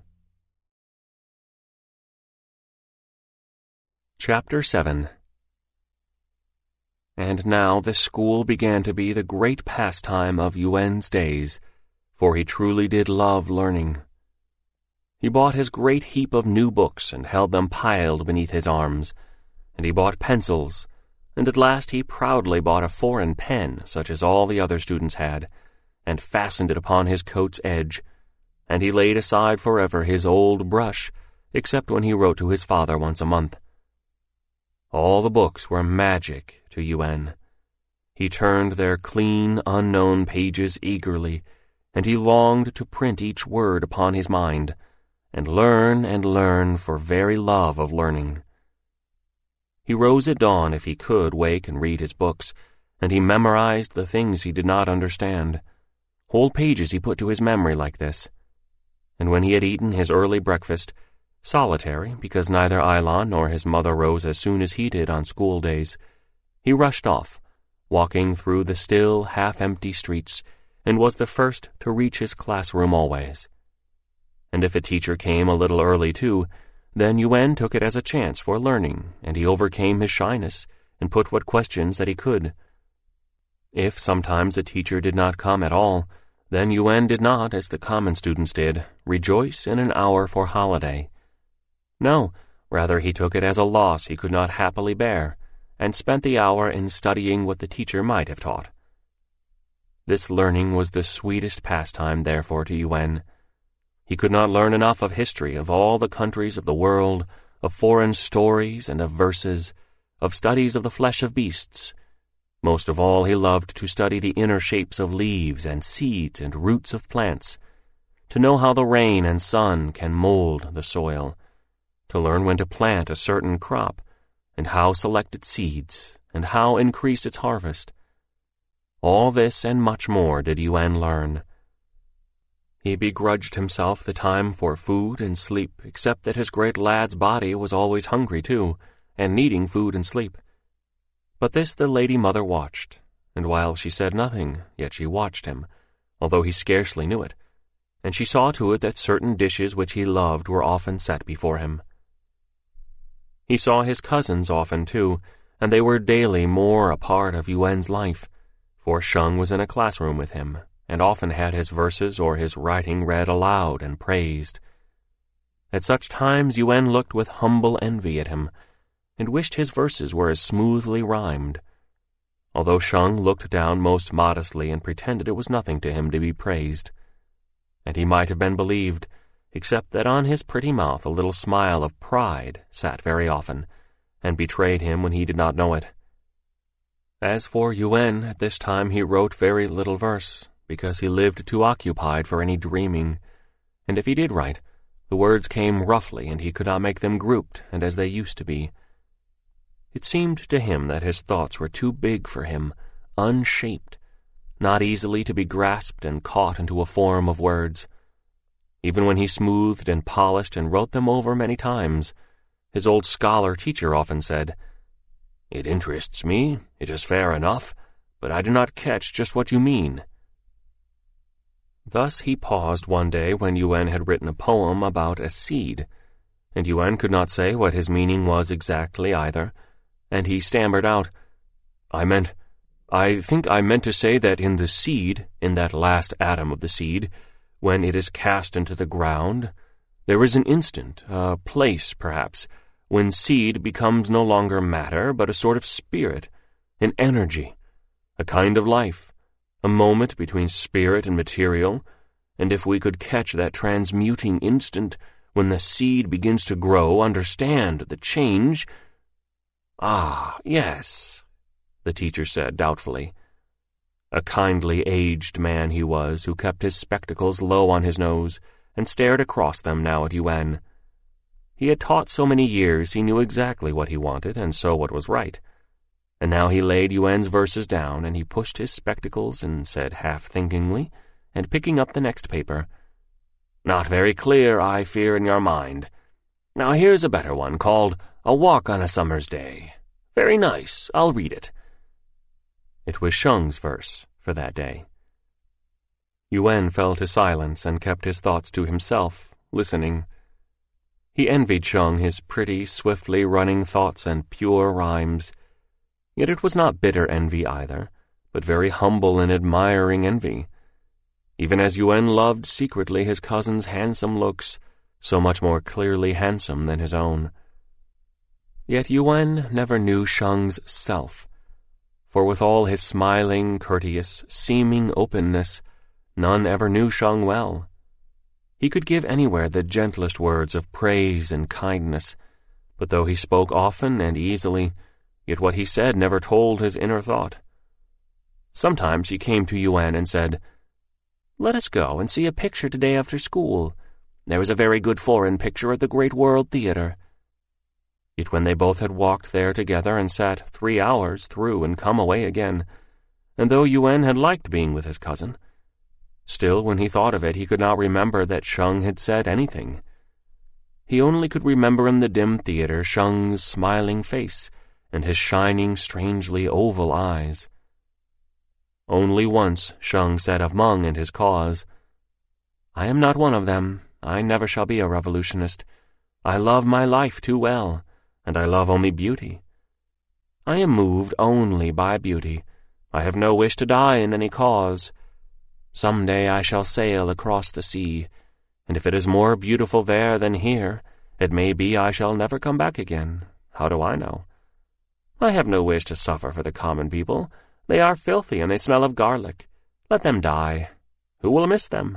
Chapter 7. And now this school began to be the great pastime of Yuen's days, for he truly did love learning. He bought his great heap of new books and held them piled beneath his arms, and he bought pencils, and at last he proudly bought a foreign pen such as all the other students had, and fastened it upon his coat's edge, and he laid aside forever his old brush, except when he wrote to his father once a month. All the books were magic to Yuen. He turned their clean, unknown pages eagerly, and he longed to print each word upon his mind, and learn for very love of learning. He rose at dawn if he could wake and read his books, and he memorized the things he did not understand. Whole pages he put to his memory like this. And when he had eaten his early breakfast, solitary, because neither Ailan nor his mother rose as soon as he did on school days, he rushed off, walking through the still, half-empty streets, and was the first to reach his classroom always. And if a teacher came a little early too, then Yuen took it as a chance for learning, and he overcame his shyness and put what questions that he could. If sometimes a teacher did not come at all, then Yuen did not, as the common students did, rejoice in an hour for holiday. No, rather he took it as a loss he could not happily bear, and spent the hour in studying what the teacher might have taught. This learning was the sweetest pastime, therefore, to Yuen. He could not learn enough of history, of all the countries of the world, of foreign stories and of verses, of studies of the flesh of beasts. Most of all he loved to study the inner shapes of leaves and seeds and roots of plants, to know how the rain and sun can mold the soil, to learn when to plant a certain crop, and how select its seeds, and how increase its harvest. All this and much more did Yuen learn. He begrudged himself the time for food and sleep, except that his great lad's body was always hungry too, and needing food and sleep. But this the lady mother watched, and while she said nothing, yet she watched him, although he scarcely knew it, and she saw to it that certain dishes which he loved were often set before him. He saw his cousins often too, and they were daily more a part of Yuen's life, for Shung was in a classroom with him, and often had his verses or his writing read aloud and praised. At such times Yuen looked with humble envy at him, and wished his verses were as smoothly rhymed, although Shung looked down most modestly and pretended it was nothing to him to be praised. And he might have been believed, except that on his pretty mouth a little smile of pride sat very often, and betrayed him when he did not know it. As for Yuen, at this time he wrote very little verse, because he lived too occupied for any dreaming, and if he did write, the words came roughly, and he could not make them grouped and as they used to be. It seemed to him that his thoughts were too big for him, unshaped, not easily to be grasped and caught into a form of words. Even when he smoothed and polished and wrote them over many times, his old scholar teacher often said, "It interests me, it is fair enough, but I do not catch just what you mean." Thus he paused one day when Yuen had written a poem about a seed, and Yuen could not say what his meaning was exactly either, and he stammered out, I think I meant to say that in the seed, in that last atom of the seed, when it is cast into the ground, there is an instant, a place perhaps, when seed becomes no longer matter, but a sort of spirit, an energy, a kind of life, a moment between spirit and material, and if we could catch that transmuting instant when the seed begins to grow, understand the change— "Ah, yes," the teacher said doubtfully. A kindly aged man he was, who kept his spectacles low on his nose and stared across them now at Yuen. He had taught so many years he knew exactly what he wanted, and so what was right. And now he laid Yuen's verses down, and he pushed his spectacles and said half-thinkingly, and picking up the next paper, "Not very clear, I fear, in your mind. Now here's a better one, called A Walk on a Summer's Day. Very nice, I'll read it." It was Sheng's verse for that day. Yuen fell to silence and kept his thoughts to himself, listening. He envied Sheng his pretty, swiftly running thoughts and pure rhymes. Yet it was not bitter envy either, but very humble and admiring envy. Even as Yuen loved secretly his cousin's handsome looks, so much more clearly handsome than his own. Yet Yuen never knew Sheng's self, for with all his smiling, courteous, seeming openness, none ever knew Sheng well. He could give anywhere the gentlest words of praise and kindness, but though he spoke often and easily, yet what he said never told his inner thought. Sometimes he came to Yuen and said, "Let us go and see a picture today after school. There is a very good foreign picture at the Great World Theater." Yet when they both had walked there together and sat 3 hours through and come away again, and though Yuen had liked being with his cousin, still when he thought of it he could not remember that Sheng had said anything. He only could remember in the dim theater Sheng's smiling face and his shining, strangely oval eyes. Only once Sheng said of Meng and his cause, "I am not one of them. I never shall be a revolutionist. I love my life too well, and I love only beauty. I am moved only by beauty. I have no wish to die in any cause. Some day I shall sail across the sea, and if it is more beautiful there than here, it may be I shall never come back again. How do I know? I have no wish to suffer for the common people. They are filthy and they smell of garlic. Let them die. Who will miss them?"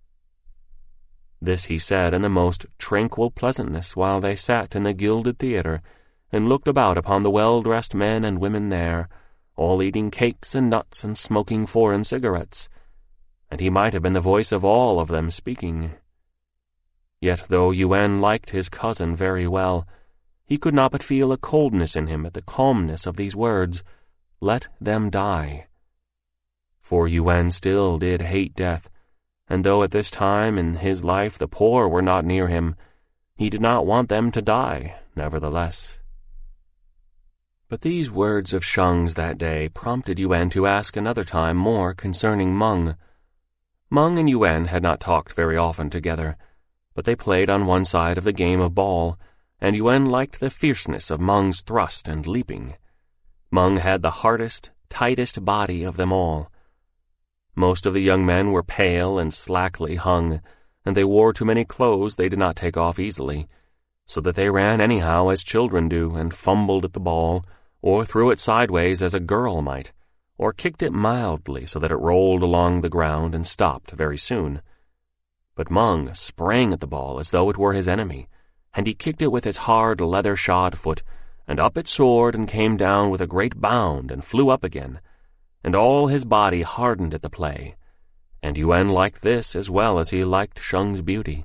This he said in the most tranquil pleasantness while they sat in the gilded theater and looked about upon the well-dressed men and women there, all eating cakes and nuts and smoking foreign cigarettes, and he might have been the voice of all of them speaking. Yet though Yuen liked his cousin very well, he could not but feel a coldness in him at the calmness of these words, "Let them die." For Yuen still did hate death, and though at this time in his life the poor were not near him, he did not want them to die, nevertheless. But these words of Sheng's that day prompted Yuen to ask another time more concerning Meng. Meng and Yuen had not talked very often together, but they played on one side of the game of ball, and Yuen liked the fierceness of Meng's thrust and leaping. Meng had the hardest, tightest body of them all. Most of the young men were pale and slackly hung, and they wore too many clothes they did not take off easily, so that they ran anyhow as children do and fumbled at the ball, or threw it sideways as a girl might, or kicked it mildly so that it rolled along the ground and stopped very soon. But Meng sprang at the ball as though it were his enemy, and he kicked it with his hard leather-shod foot and up it soared and came down with a great bound and flew up again, and all his body hardened at the play, and Yuen liked this as well as he liked Sheng's beauty.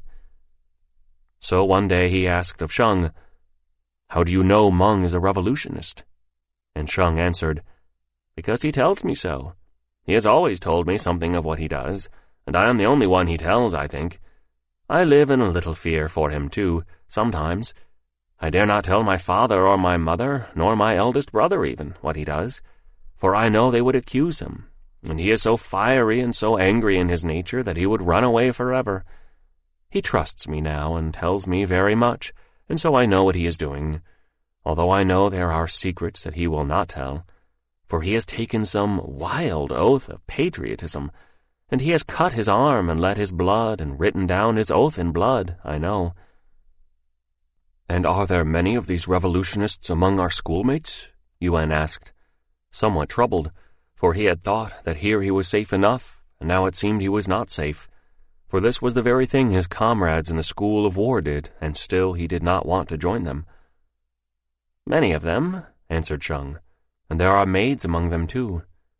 So one day he asked of Sheng, "How do you know Meng is a revolutionist?" And Sheng answered, "Because he tells me so. He has always told me something of what he does, and I am the only one he tells, I think. I live in a little fear for him, too, sometimes. I dare not tell my father or my mother, nor my eldest brother even, what he does, for I know they would accuse him, and he is so fiery and so angry in his nature that he would run away forever. He trusts me now and tells me very much, and so I know what he is doing, although I know there are secrets that he will not tell, for he has taken some wild oath of patriotism, and he has cut his arm and let his blood and written down his oath in blood, I know." "And are there many of these revolutionists among our schoolmates?" Yuen asked, somewhat troubled, for he had thought that here he was safe enough, and now it seemed he was not safe, for this was the very thing his comrades in the School of War did, and still he did not want to join them. "Many of them," answered Sheng, "and there are maids among them too."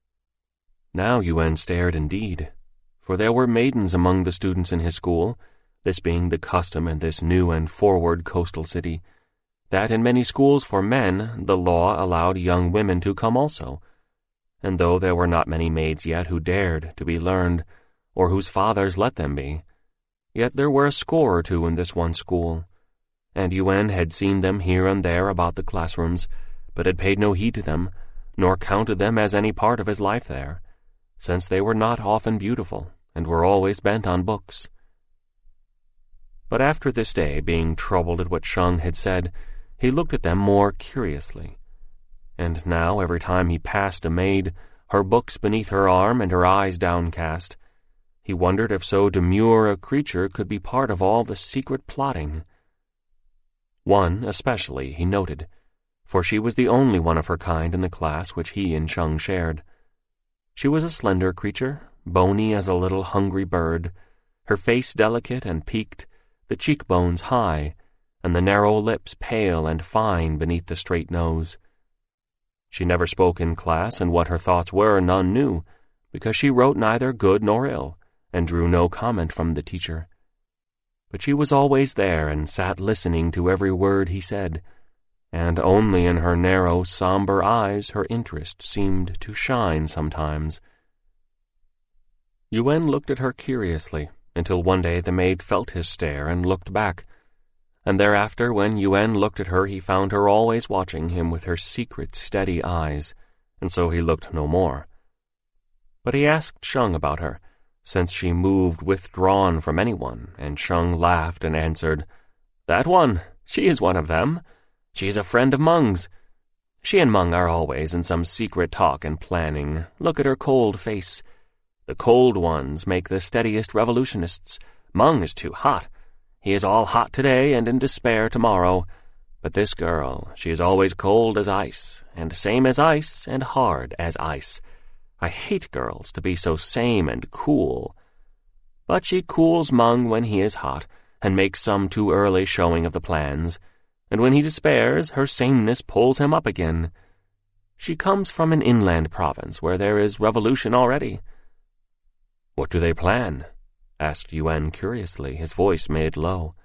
Now Yuen stared indeed, for there were maidens among the students in his school, this being the custom in this new and forward coastal city, that in many schools for men the law allowed young women to come also, and though there were not many maids yet who dared to be learned, or whose fathers let them be, yet there were a score or two in this one school, and Yuen had seen them here and there about the classrooms, but had paid no heed to them, nor counted them as any part of his life there, since they were not often beautiful, and were always bent on books. But after this day, being troubled at what Sheng had said, he looked at them more curiously, and now every time he passed a maid, her books beneath her arm and her eyes downcast, he wondered if so demure a creature could be part of all the secret plotting. One especially he noted, for she was the only one of her kind in the class which he and Sheng shared. She was a slender creature, bony as a little hungry bird, her face delicate and peaked, the cheekbones high, and the narrow lips pale and fine beneath the straight nose. She never spoke in class, and what her thoughts were none knew, because she wrote neither good nor ill, and drew no comment from the teacher. But she was always there and sat listening to every word he said, and only in her narrow, somber eyes her interest seemed to shine sometimes. Yuen looked at her curiously, until one day the maid felt his stare and looked back, and thereafter when Yuen looked at her he found her always watching him with her secret, steady eyes, and so he looked no more. But he asked Sheng about her, since she moved withdrawn from anyone, and Sheng laughed and answered, "That one, she is one of them. She is a friend of Meng's. She and Meng are always in some secret talk and planning. Look at her cold face. The cold ones make the steadiest revolutionists. Meng is too hot. He is all hot today and in despair tomorrow. But this girl, she is always cold as ice, and same as ice and hard as ice. I hate girls to be so same and cool. But she cools Meng when he is hot, and makes some too early showing of the plans, and when he despairs, her sameness pulls him up again. She comes from an inland province where there is revolution already." "What do they plan?" asked Yuen curiously, his voice made low.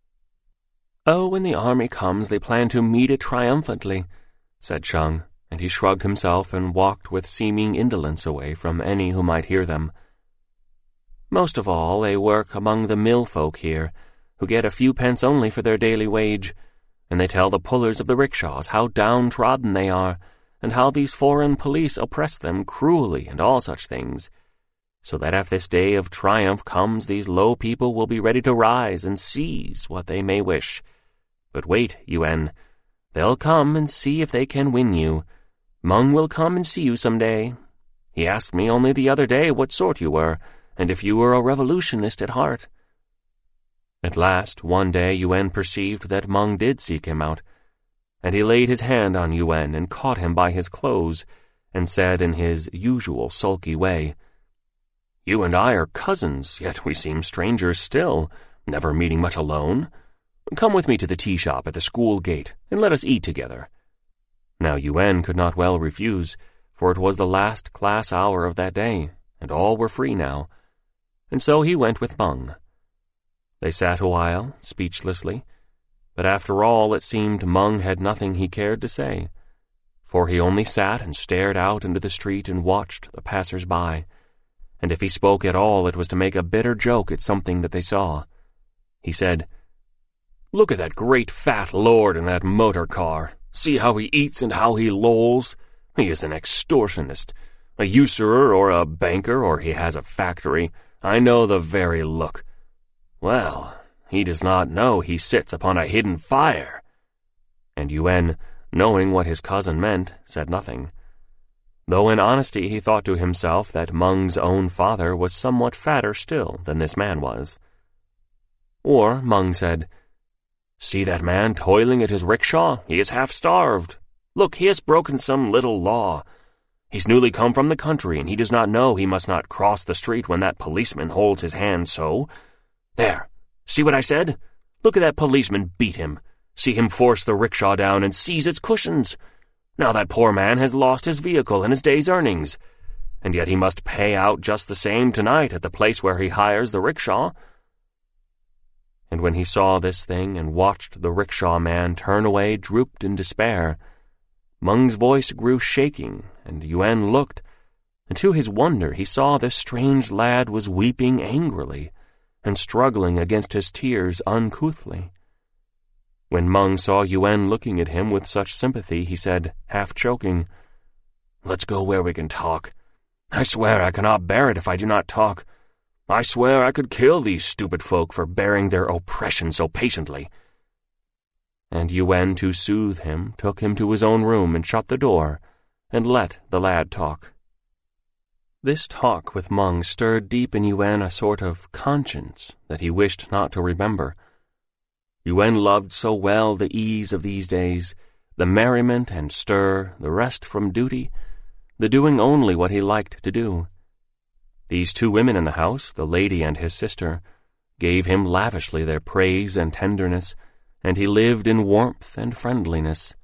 "Oh, when the army comes they plan to meet it triumphantly," said Sheng, and he shrugged himself and walked with seeming indolence away from any who might hear them. "Most of all they work among the mill folk here, who get a few pence only for their daily wage, and they tell the pullers of the rickshaws how downtrodden they are, and how these foreign police oppress them cruelly and all such things, so that if this day of triumph comes these low people will be ready to rise and seize what they may wish. But wait, Yuen, they'll come and see if they can win you. Meng will come and see you some day. He asked me only the other day what sort you were, and if you were a revolutionist at heart." At last, one day Yuen perceived that Meng did seek him out, and he laid his hand on Yuen and caught him by his clothes, and said in his usual sulky way, "You and I are cousins, yet we seem strangers still, never meeting much alone. Come with me to the tea shop at the school gate, and let us eat together. Now Yuen could not well refuse, for it was the last class hour of that day, and all were free now, and so he went with Meng. They sat a while, speechlessly, but after all it seemed Meng had nothing he cared to say, for he only sat and stared out into the street and watched the passers-by, and if he spoke at all it was to make a bitter joke at something that they saw. He said, "Look at that great fat lord in that motor car. See how he eats and how he lolls. He is an extortionist, a usurer or a banker, or he has a factory. I know the very look. Well, he does not know he sits upon a hidden fire." And Yuen, knowing what his cousin meant, said nothing, though in honesty he thought to himself that Meng's own father was somewhat fatter still than this man was. Or Meng said, "See that man toiling at his rickshaw? He is half-starved. Look, he has broken some little law. He's newly come from the country, and he does not know he must not cross the street when that policeman holds his hand so. There, see what I said? Look at that policeman beat him. See him force the rickshaw down and seize its cushions. Now that poor man has lost his vehicle and his day's earnings, and yet he must pay out just the same tonight at the place where he hires the rickshaw." And when he saw this thing and watched the rickshaw man turn away drooped in despair, Meng's voice grew shaking, and Yuen looked, and to his wonder he saw this strange lad was weeping angrily, and struggling against his tears uncouthly. When Meng saw Yuen looking at him with such sympathy, he said, half choking, "Let's go where we can talk. I swear I cannot bear it if I do not talk. I swear I could kill these stupid folk for bearing their oppression so patiently." And Yuen, to soothe him, took him to his own room and shut the door, and let the lad talk. This talk with Meng stirred deep in Yuen a sort of conscience that he wished not to remember. Yuen loved so well the ease of these days, the merriment and stir, the rest from duty, the doing only what he liked to do. These two women in the house, the lady and his sister, gave him lavishly their praise and tenderness, and he lived in warmth and friendliness.